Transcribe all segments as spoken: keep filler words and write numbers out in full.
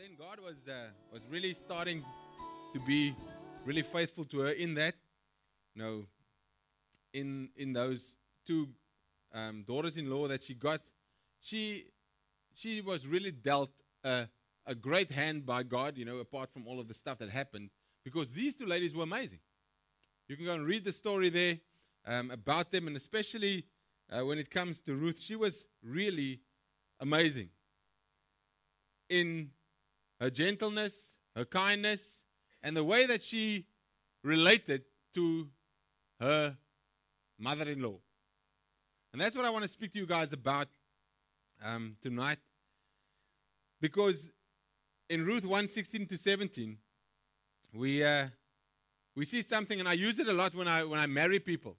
then God was uh, was really starting to be really faithful to her in that. You know, in in those two um, daughters-in-law that she got, she she was really dealt a, a great hand by God. You know, apart from all of the stuff that happened, because these two ladies were amazing. You can go and read the story there um, about them, and especially uh, when it comes to Ruth, she was really amazing in her gentleness, her kindness, and the way that she related to her mother-in-law. And that's what I want to speak to you guys about um, tonight. Because in Ruth one, sixteen to seventeen, we uh, we see something, and I use it a lot when I when I marry people.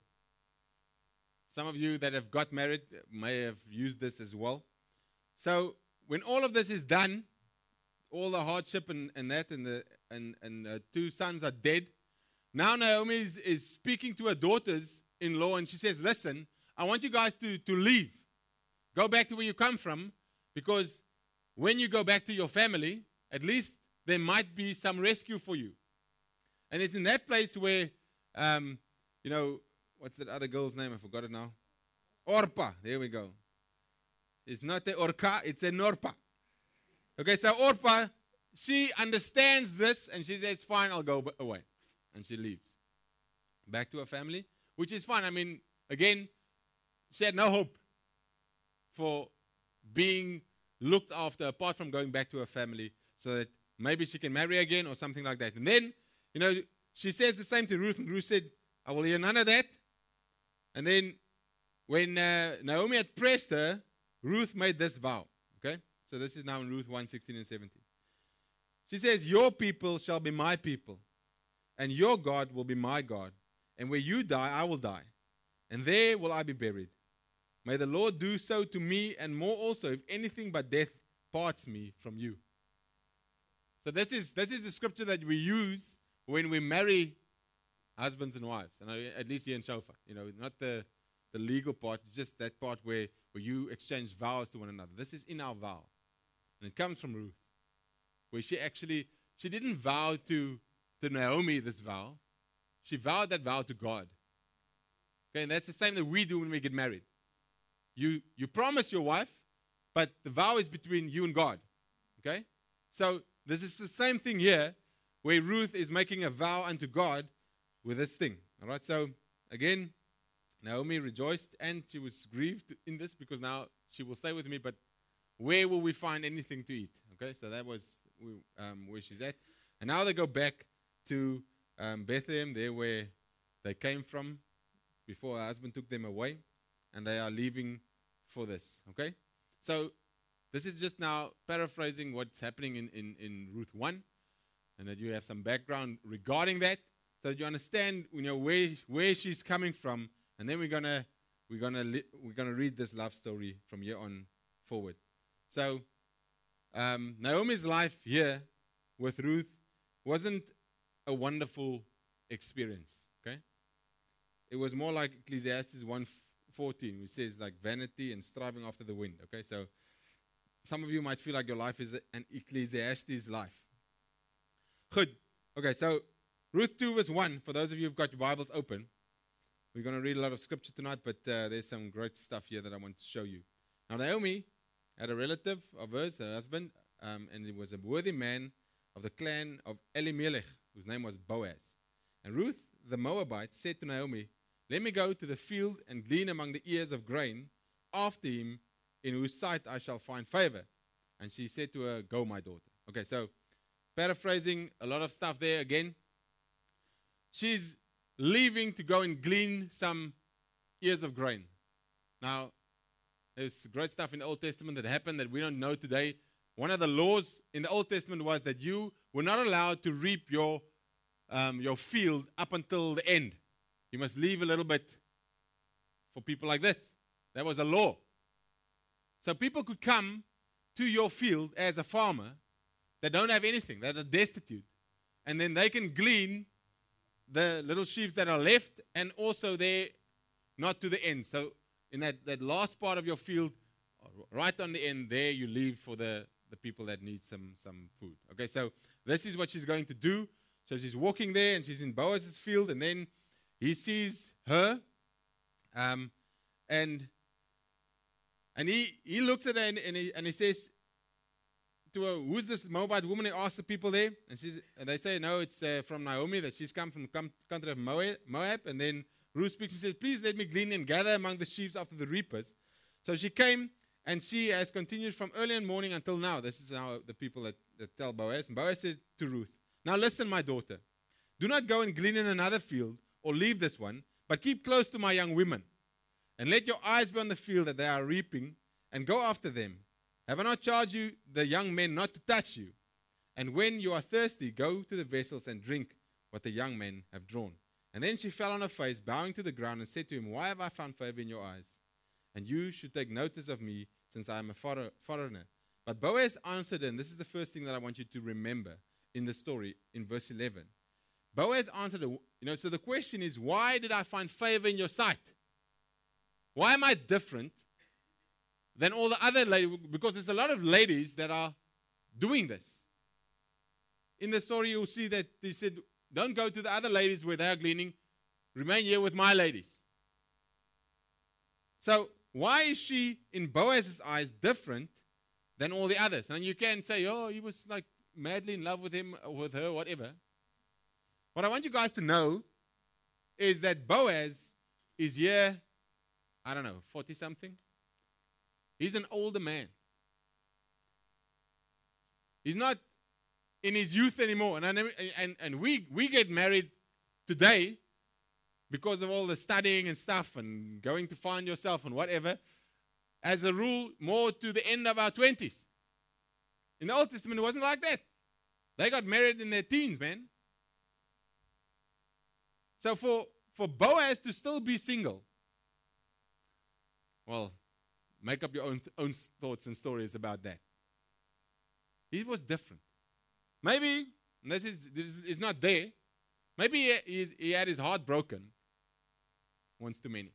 Some of you that have got married may have used this as well. So when all of this is done, all the hardship and, and that, and the and, and uh, two sons are dead, now Naomi is, is speaking to her daughters-in-law, and she says, listen, I want you guys to, to leave. Go back to where you come from, because when you go back to your family, at least there might be some rescue for you. And it's in that place where, um, you know, what's that other girl's name? I forgot it now. Orpah. There we go. It's not a Orca, it's a Norpa. Okay, so Orpah, she understands this, and she says, fine, I'll go away. And she leaves. Back to her family, which is fine. I mean, again, she had no hope for being looked after apart from going back to her family so that maybe she can marry again or something like that. And then, you know, she says the same to Ruth, and Ruth said, I will hear none of that. And then when uh, Naomi had pressed her, Ruth made this vow. Okay? So this is now in Ruth one, sixteen and seventeen. She says, your people shall be my people, and your God will be my God. And where you die, I will die, and there will I be buried. May the Lord do so to me, and more also, if anything but death parts me from you. So this is this is the scripture that we use when we marry husbands and wives, and at least here in Shofar. You know, not the, the legal part, just that part where, where you exchange vows to one another. This is in our vow. And it comes from Ruth, where she actually, she didn't vow to, to Naomi this vow. She vowed that vow to God. Okay, and that's the same that we do when we get married. You, you promise your wife, but the vow is between you and God. Okay? So this is the same thing here, where Ruth is making a vow unto God with this thing. All right, so again, Naomi rejoiced, and she was grieved in this, because now she will stay with me, but where will we find anything to eat? Okay, so that was um, where she's at. And now they go back to um, Bethlehem, there where they came from before her husband took them away, and they are leaving for this. Okay, so this is just now paraphrasing what's happening in, in, in Ruth one, and that you have some background regarding that, so that you understand, you know, where where she's coming from, and then we're gonna we're gonna li- we're gonna read this love story from here on forward. So um, Naomi's life here with Ruth wasn't a wonderful experience. Okay, it was more like Ecclesiastes one fourteen, which says like vanity and striving after the wind. Okay, so some of you might feel like your life is an Ecclesiastes life. Good. Okay, so Ruth two verse one, for those of you who've got your Bibles open, we're going to read a lot of scripture tonight, but uh, there's some great stuff here that I want to show you. Now, Naomi had a relative of hers, her husband, um, and he was a worthy man of the clan of Elimelech, whose name was Boaz. And Ruth, the Moabite, said to Naomi, let me go to the field and glean among the ears of grain after him, in whose sight I shall find favor. And she said to her, go, my daughter. Okay, so paraphrasing a lot of stuff there again. She's leaving to go and glean some ears of grain. Now, there's great stuff in the Old Testament that happened that we don't know today. One of the laws in the Old Testament was that you were not allowed to reap your, um, your field up until the end. You must leave a little bit for people like this. That was a law. So people could come to your field as a farmer that don't have anything, that are destitute, and then they can glean the little sheaves that are left, and also they're not to the end. So in that, that last part of your field, right on the end there, you leave for the, the people that need some, some food. Okay, so this is what she's going to do. So she's walking there, and she's in Boaz's field, and then he sees her, um, and and he, he looks at her, and, and, he, and he says to her, who's this Moabite woman? He asks the people there, and, she's, and they say, no, it's uh, from Naomi, that she's come from the country of Moab. And then Ruth speaks and says, please let me glean and gather among the sheaves after the reapers. So she came, and she has continued from early in the morning until now. This is how the people that, that tell Boaz. And Boaz said to Ruth, now listen, my daughter. Do not go and glean in another field or leave this one, but keep close to my young women. And let your eyes be on the field that they are reaping, and go after them. Have I not charged you, the young men, not to touch you? And when you are thirsty, go to the vessels and drink what the young men have drawn. And then she fell on her face, bowing to the ground, and said to him, why have I found favor in your eyes? And you should take notice of me, since I am a foreigner. But Boaz answered her, and this is the first thing that I want you to remember in the story, in verse eleven. Boaz answered her, you know, so the question is, why did I find favor in your sight? Why am I different than all the other ladies? Because there's a lot of ladies that are doing this. In the story, you'll see that he said, don't go to the other ladies where they are gleaning. Remain here with my ladies. So why is she, in Boaz's eyes, different than all the others? And you can say, oh, he was like madly in love with him, or with her, whatever. What I want you guys to know is that Boaz is here, I don't know, forty-something. He's an older man. He's not in his youth anymore. And, I, and, and we, we get married today because of all the studying and stuff and going to find yourself and whatever. As a rule, more to the end of our twenties. In the Old Testament, it wasn't like that. They got married in their teens, man. So for, for Boaz to still be single, well, make up your own, own thoughts and stories about that. He was different. Maybe, this is, this is not there, maybe he, he had his heart broken once too many.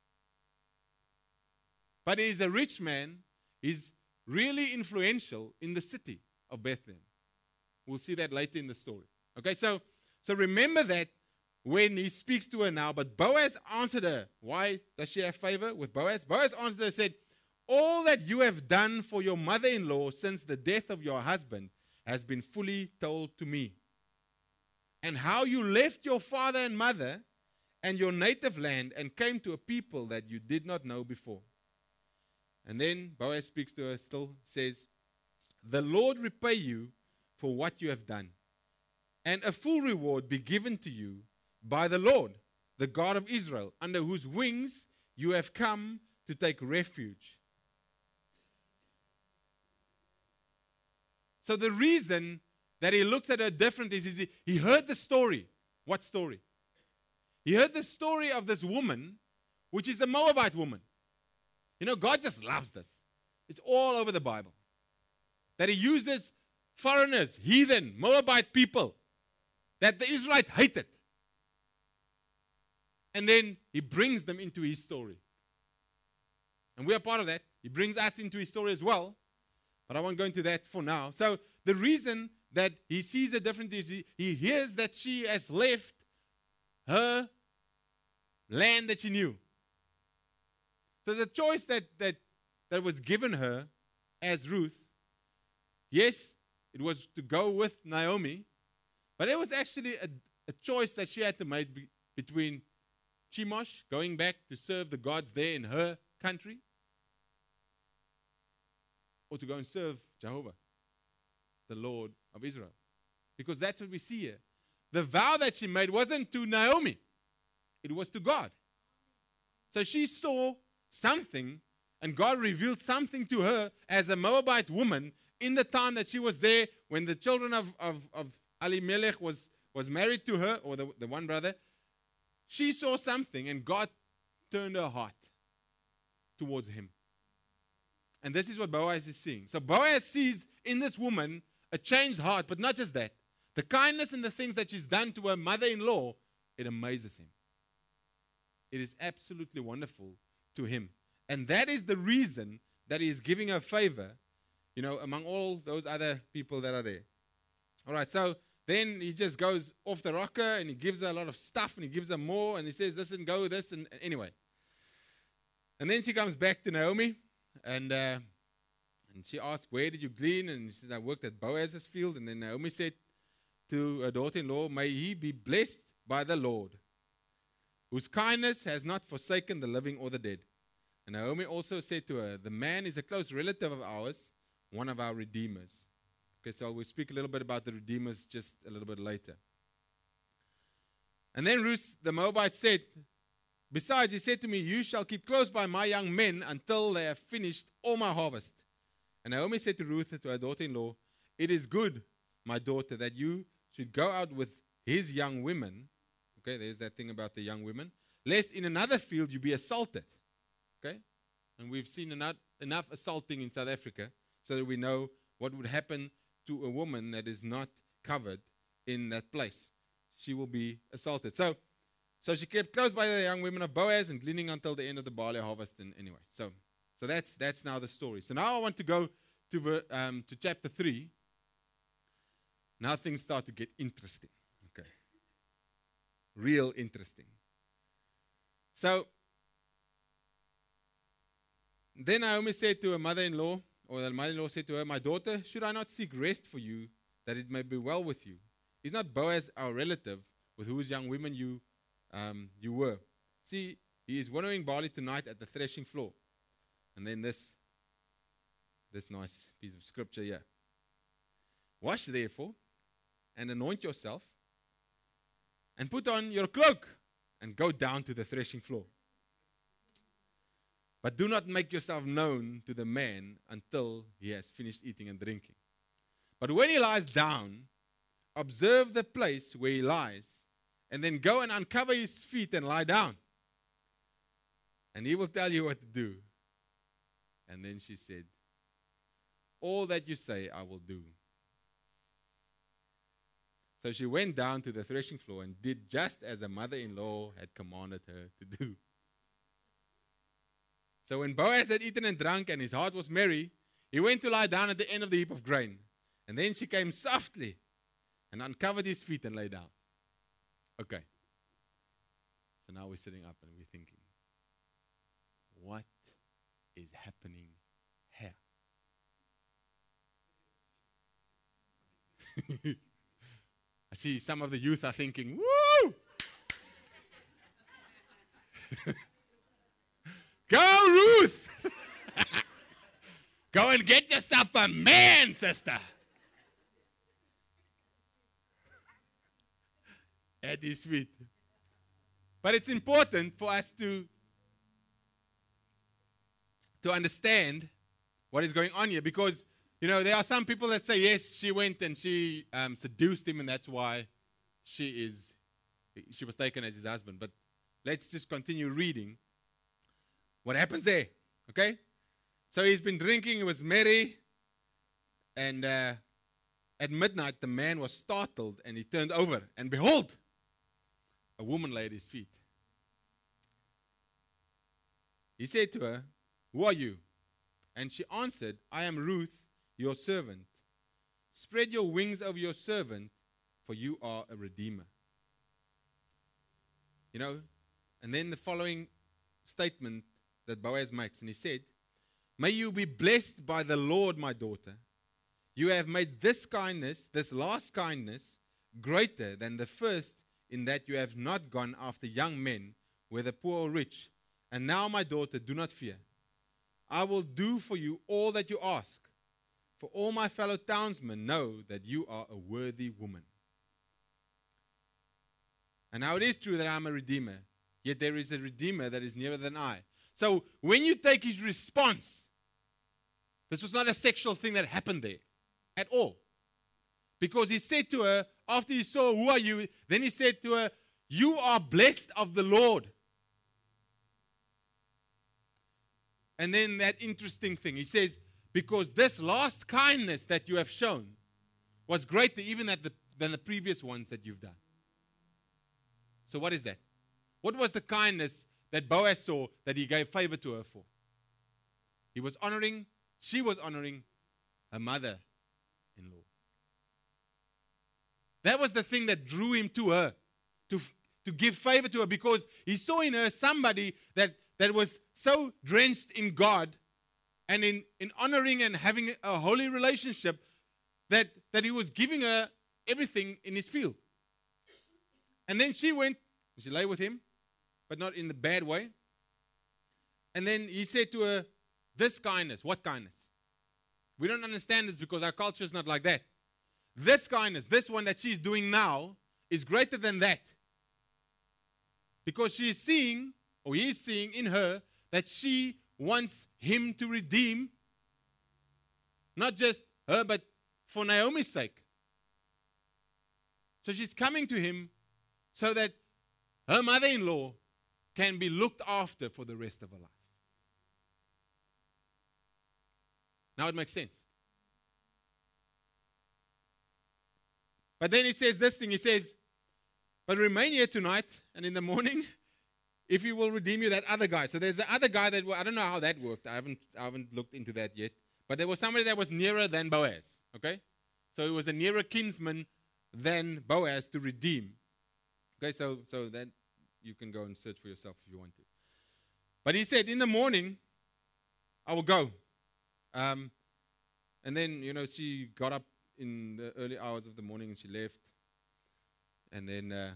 But he's a rich man. He's really influential in the city of Bethlehem. We'll see that later in the story. Okay, so, so remember that when he speaks to her now. But Boaz answered her. Why does she have favor with Boaz? Boaz answered her and said, all that you have done for your mother-in-law since the death of your husband has been fully told to me. And how you left your father and mother and your native land and came to a people that you did not know before. And then Boaz speaks to her, still says, the Lord repay you for what you have done, and a full reward be given to you by the Lord, the God of Israel, under whose wings you have come to take refuge. So the reason that he looks at her different is, is he, he heard the story. What story? He heard the story of this woman, which is a Moabite woman. You know, God just loves this. It's all over the Bible. That he uses foreigners, heathen, Moabite people that the Israelites hated. And then he brings them into his story. And we are part of that. He brings us into his story as well. But I won't go into that for now. So the reason that he sees a difference is he, he hears that she has left her land that she knew. So the choice that, that, that was given her as Ruth, yes, it was to go with Naomi, but it was actually a, a choice that she had to make be, between Chemosh, going back to serve the gods there in her country, or to go and serve Jehovah, the Lord of Israel. Because that's what we see here. The vow that she made wasn't to Naomi. It was to God. So she saw something, and God revealed something to her as a Moabite woman in the time that she was there when the children of, of, of Elimelech was, was married to her, or the, the one brother. She saw something, and God turned her heart towards him. And this is what Boaz is seeing. So Boaz sees in this woman a changed heart, but not just that. The kindness and the things that she's done to her mother-in-law, it amazes him. It is absolutely wonderful to him. And that is the reason that he is giving her favor you know, among all those other people that are there. All right, so then he just goes off the rocker and he gives her a lot of stuff and he gives her more and he says, listen, go with this. And, and anyway. And then she comes back to Naomi and uh, and she asks, where did you glean? And she says, I worked at Boaz's field. And then Naomi said to her daughter-in-law, may he be blessed by the Lord, whose kindness has not forsaken the living or the dead. And Naomi also said to her, the man is a close relative of ours, one of our redeemers. Okay, so we'll speak a little bit about the redeemers just a little bit later. And then Ruth the Moabite said, besides, he said to me, you shall keep close by my young men until they have finished all my harvest. And Naomi said to Ruth, to her daughter-in-law, it is good, my daughter, that you should go out with his young women. Okay, there's that thing about the young women. Lest in another field you be assaulted. Okay? And we've seen enough, enough assaulting in South Africa so that we know what would happen to a woman that is not covered in that place. She will be assaulted. So, so she kept close by the young women of Boaz and gleaning until the end of the barley harvest. And anyway, so so that's that's now the story. So now I want to go to ver, um, to chapter three. Now things start to get interesting. Okay, real interesting. So then Naomi said to her mother-in-law, or the mother-in-law said to her, my daughter, should I not seek rest for you, that it may be well with you? Is not Boaz our relative, with whose young women you um, you were? See, he is winnowing barley tonight at the threshing floor. And then this, this nice piece of scripture here. Wash therefore, and anoint yourself, and put on your cloak, and go down to the threshing floor. But do not make yourself known to the man until he has finished eating and drinking. But when he lies down, observe the place where he lies, and then go and uncover his feet and lie down. And he will tell you what to do. And then she said, all that you say I will do. So she went down to the threshing floor and did just as her mother-in-law had commanded her to do. So when Boaz had eaten and drunk and his heart was merry, he went to lie down at the end of the heap of grain. And then she came softly and uncovered his feet and lay down. Okay. So now we're sitting up and we're thinking, what is happening here? I see some of the youth are thinking, woo! Go, Ruth! Go and get yourself a man, sister. At his feet. But it's important for us to, to understand what is going on here, because, you know, there are some people that say, yes, she went and she um, seduced him, and that's why she is, she was taken as his husband. But let's just continue reading what happens there, okay? So he's been drinking, he was merry, and uh, at midnight the man was startled, and he turned over, and behold, a woman lay at his feet. He said to her, who are you? And she answered, I am Ruth, your servant. Spread your wings over your servant, for you are a redeemer. You know, and then the following statement that Boaz makes, and he said, may you be blessed by the Lord, my daughter. You have made this kindness, this last kindness, greater than the first, in that you have not gone after young men, whether poor or rich. And now, my daughter, do not fear. I will do for you all that you ask. For all my fellow townsmen know that you are a worthy woman. And now it is true that I am a redeemer, yet there is a redeemer that is nearer than I. So when you take his response, this was not a sexual thing that happened there at all. Because he said to her, after he saw, who are you? Then he said to her, you are blessed of the Lord. And then that interesting thing, he says, because this last kindness that you have shown was greater even at the, than the previous ones that you've done. So what is that? What was the kindness that Boaz saw that he gave favor to her for? He was honoring, she was honoring her mother-in-law. That was the thing that drew him to her, to, to give favor to her, because he saw in her somebody that, that was so drenched in God and in, in honoring and having a holy relationship that, that he was giving her everything in his field. And then she went, she lay with him, but not in the bad way. And then he said to her, this kindness, what kindness? We don't understand this because our culture is not like that. This kindness, this one that she's doing now, is greater than that. Because she is seeing, or he is seeing in her, that she wants him to redeem, not just her, but for Naomi's sake. So she's coming to him so that her mother-in-law can be looked after for the rest of her life. Now it makes sense. But then he says this thing, he says, but remain here tonight, and in the morning, if he will redeem you, that other guy. So there's the other guy that, I don't know how that worked. I haven't, I haven't looked into that yet. But there was somebody that was nearer than Boaz. Okay? So it was a nearer kinsman than Boaz to redeem. Okay, so, so that you can go and search for yourself if you want to. But he said, in the morning, I will go. Um, and then, you know, she got up in the early hours of the morning and she left. And then uh,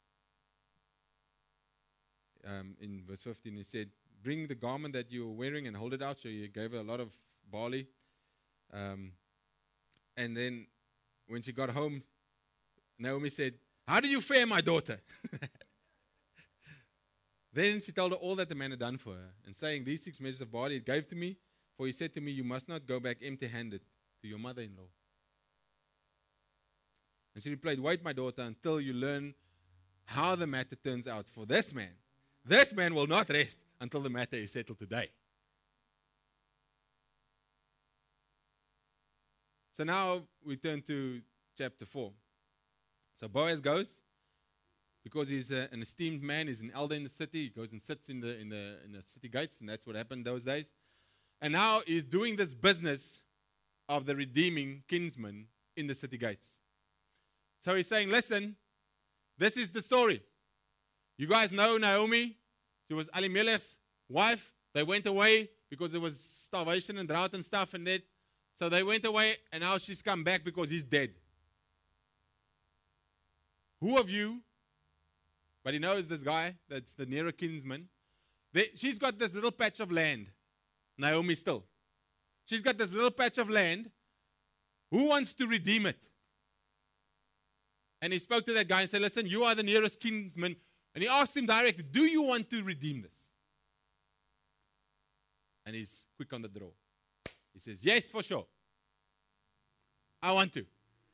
um, in verse fifteen, he said, bring the garment that you were wearing and hold it out. So he gave her a lot of barley. Um, and then when she got home, Naomi said, how do you fare, my daughter? Then she told her all that the man had done for her, and saying, these six measures of barley he gave to me, for he said to me, you must not go back empty-handed to your mother-in-law. And she replied, wait, my daughter, until you learn how the matter turns out for this man. This man will not rest until the matter is settled today. So now we turn to chapter four. So Boaz goes, because he's a, an esteemed man, he's an elder in the city, he goes and sits in the, in, the, in the city gates, and that's what happened those days. And now he's doing this business of the redeeming kinsman in the city gates. So he's saying, listen, this is the story. You guys know Naomi. She was Elimelech's wife. They went away because there was starvation and drought and stuff and that. So they went away, and now she's come back because he's dead. Who of you, but he knows this guy that's the nearer kinsman. They, she's got this little patch of land. Naomi still. She's got this little patch of land. Who wants to redeem it? And he spoke to that guy and said, listen, you are the nearest kinsman. And he asked him directly, do you want to redeem this? And he's quick on the draw. He says, yes, for sure. I want to.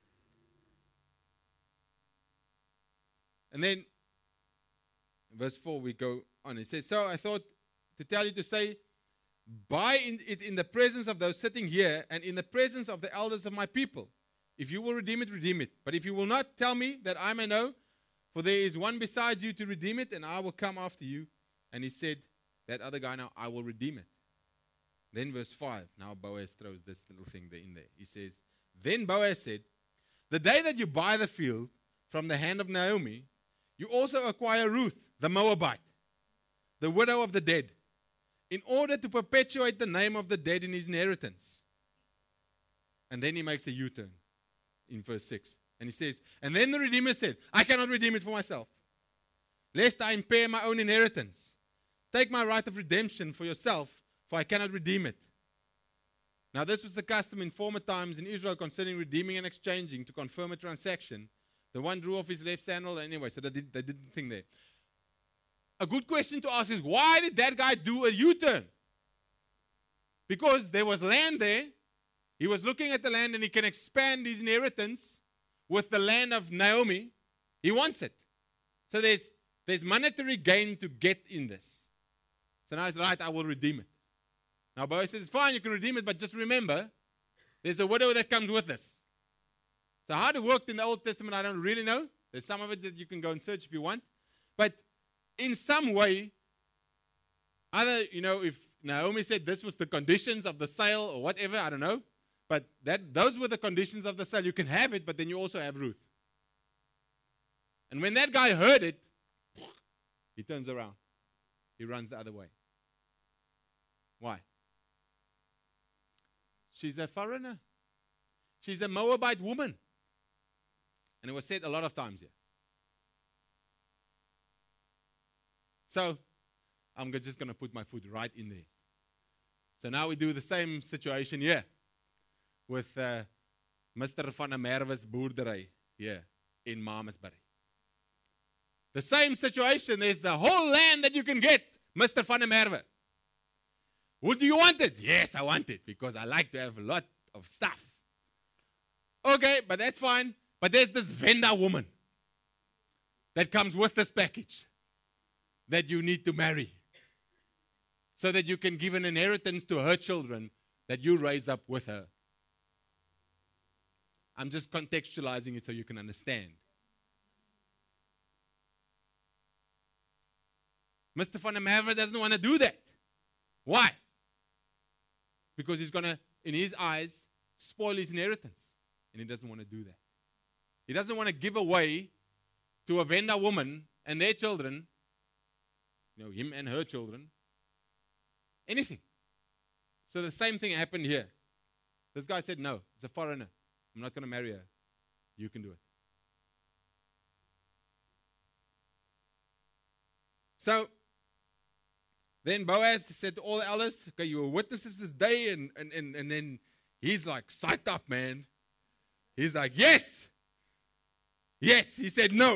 And then, verse four, we go on. It says, so I thought to tell you to say, buy in, it in the presence of those sitting here and in the presence of the elders of my people. If you will redeem it, redeem it. But if you will not, tell me that I may know, for there is one besides you to redeem it, and I will come after you. And he said, that other guy now, I will redeem it. Then verse five, now Boaz throws this little thing there in there. He says, then Boaz said, the day that you buy the field from the hand of Naomi, you also acquire Ruth, the Moabite, the widow of the dead, in order to perpetuate the name of the dead in his inheritance. And then he makes a U-turn in verse six. And he says, and then the Redeemer said, I cannot redeem it for myself, lest I impair my own inheritance. Take my right of redemption for yourself, for I cannot redeem it. Now this was the custom in former times in Israel concerning redeeming and exchanging to confirm a transaction. The one drew off his left sandal. Anyway, so they did, they did the thing there. A good question to ask is, why did that guy do a U-turn? Because there was land there. He was looking at the land and he can expand his inheritance with the land of Naomi. He wants it. So there's, there's monetary gain to get in this. So now he's right, I will redeem it. Now Boaz says, fine, you can redeem it, but just remember, there's a widow that comes with us. So how it worked in the Old Testament, I don't really know. There's some of it that you can go and search if you want. But in some way, either, you know, if Naomi said this was the conditions of the sale or whatever, I don't know. but that those were the conditions of the sale. You can have it, but then you also have Ruth. And when that guy heard it, he turns around. He runs the other way. Why? She's a foreigner. She's a Moabite woman. And it was said a lot of times here. So, I'm just going to put my foot right in there. So now we do the same situation here with uh, Mister Van der Merwe's boerdery here in Malmesbury. The same situation. There's the whole land that you can get, Mister Van der Merwe. Would you want it? Yes, I want it because I like to have a lot of stuff. Okay, but that's fine. But there's this vendor woman that comes with this package that you need to marry so that you can give an inheritance to her children that you raise up with her. I'm just contextualizing it so you can understand. Mister Van der Merwe doesn't want to do that. Why? Because he's going to, in his eyes, spoil his inheritance. And he doesn't want to do that. He doesn't want to give away to a vendor woman and their children, you know, him and her children, anything. So the same thing happened here. This guy said, no, it's a foreigner. I'm not going to marry her. You can do it. So, then Boaz said to all the elders, okay, you were witnesses this day, and, and, and, and then he's like psyched up, man. He's like, yes. Yes. He said no.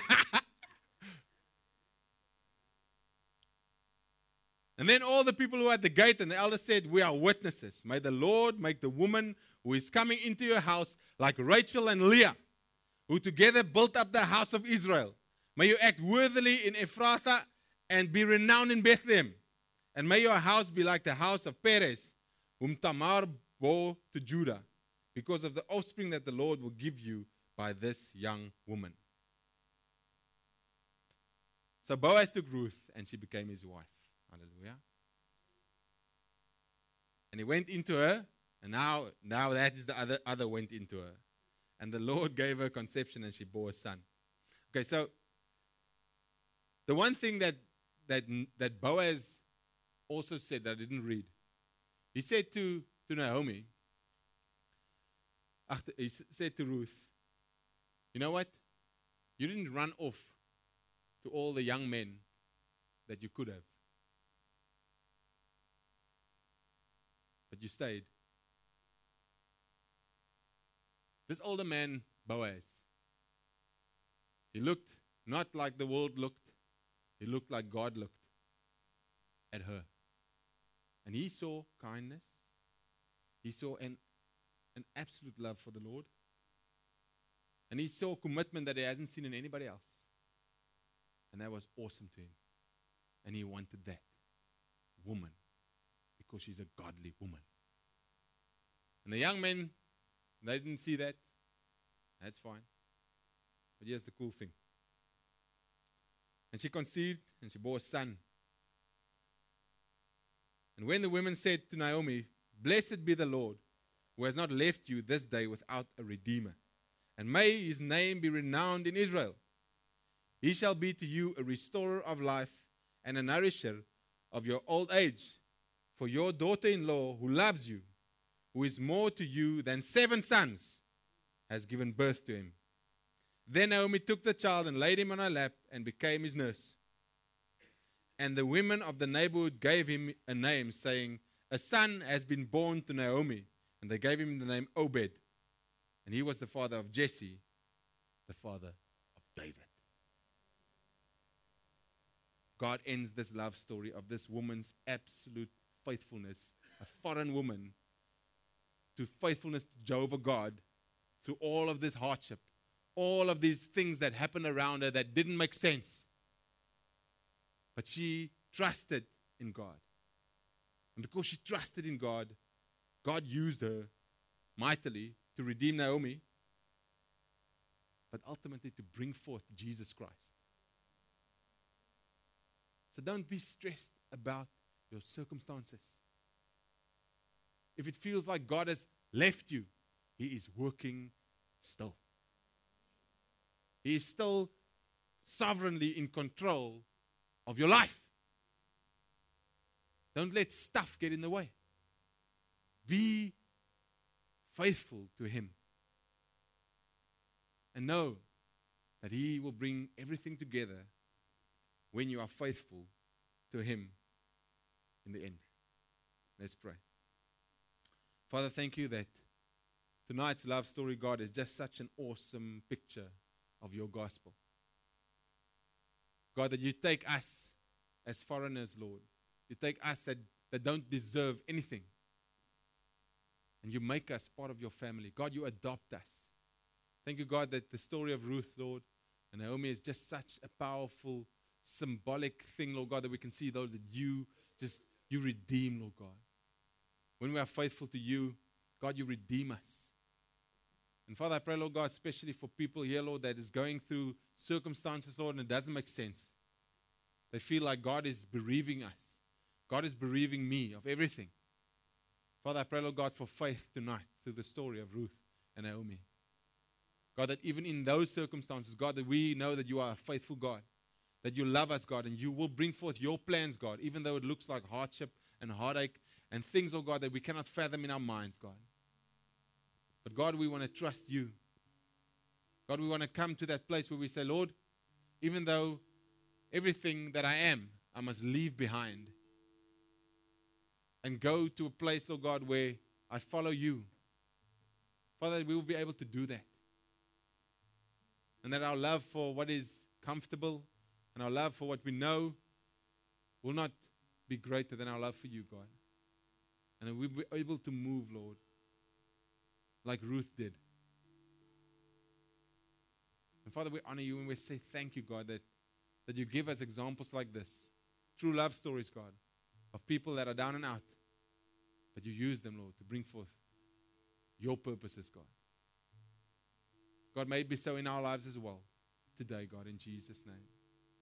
And then all the people who were at the gate and the elders said, we are witnesses. May the Lord make the woman who is coming into your house like Rachel and Leah, who together built up the house of Israel. May you act worthily in Ephrathah and be renowned in Bethlehem. And may your house be like the house of Perez, whom Tamar bore to Judah, because of the offspring that the Lord will give you by this young woman. So Boaz took Ruth, and she became his wife. Hallelujah. And he went into her, and now, now that is the other, other went into her. And the Lord gave her conception, and she bore a son. Okay, so the one thing that that that Boaz also said that I didn't read, he said to, to Naomi, he said to Ruth, you know what? You didn't run off to all the young men that you could have. But you stayed. This older man, Boaz, he looked not like the world looked. He looked like God looked at her. And he saw kindness. He saw an, an absolute love for the Lord. And he saw commitment that he hasn't seen in anybody else. And that was awesome to him. And he wanted that woman because she's a godly woman. And the young men, they didn't see that. That's fine. But here's the cool thing. And she conceived, and she bore a son. And when the women said to Naomi, blessed be the Lord, who has not left you this day without a redeemer, and may his name be renowned in Israel. He shall be to you a restorer of life and a nourisher of your old age. For your daughter-in-law, who loves you, who is more to you than seven sons, has given birth to him. Then Naomi took the child and laid him on her lap and became his nurse. And the women of the neighborhood gave him a name, saying, a son has been born to Naomi. And they gave him the name Obed. And he was the father of Jesse, the father of David. God ends this love story of this woman's absolute faithfulness, a foreign woman, to faithfulness to Jehovah God, through all of this hardship, all of these things that happened around her that didn't make sense. But she trusted in God. And because she trusted in God, God used her mightily to redeem Naomi, but ultimately to bring forth Jesus Christ. So don't be stressed about your circumstances. If it feels like God has left you, He is working still. He is still sovereignly in control of your life. Don't let stuff get in the way. Be faithful to Him. And know that He will bring everything together when you are faithful to Him in the end. Let's pray. Father, thank you that tonight's love story, God, is just such an awesome picture of your gospel. God, that you take us as foreigners, Lord. You take us that, that don't deserve anything. And you make us part of your family. God, you adopt us. Thank you, God, that the story of Ruth, Lord, and Naomi is just such a powerful, symbolic thing, Lord God, that we can see, Lord, that you just, you redeem, Lord God. When we are faithful to you, God, you redeem us. And Father, I pray, Lord God, especially for people here, Lord, that is going through circumstances, Lord, and it doesn't make sense. They feel like God is bereaving us. God is bereaving me of everything. Father, I pray, Lord God, for faith tonight through the story of Ruth and Naomi. God, that even in those circumstances, God, that we know that you are a faithful God, that you love us, God, and you will bring forth your plans, God, even though it looks like hardship and heartache and things, oh God, that we cannot fathom in our minds, God. But God, we want to trust you. God, we want to come to that place where we say, Lord, even though everything that I am, I must leave behind and go to a place, oh God, where I follow you. Father, we will be able to do that. And that our love for what is comfortable and our love for what we know will not be greater than our love for you, God. And that we'll be able to move, Lord, like Ruth did. And Father, we honor you and we say thank you, God, that, that you give us examples like this. True love stories, God, of people that are down and out. But you use them, Lord, to bring forth your purposes, God. God, may it be so in our lives as well today, God, in Jesus' name.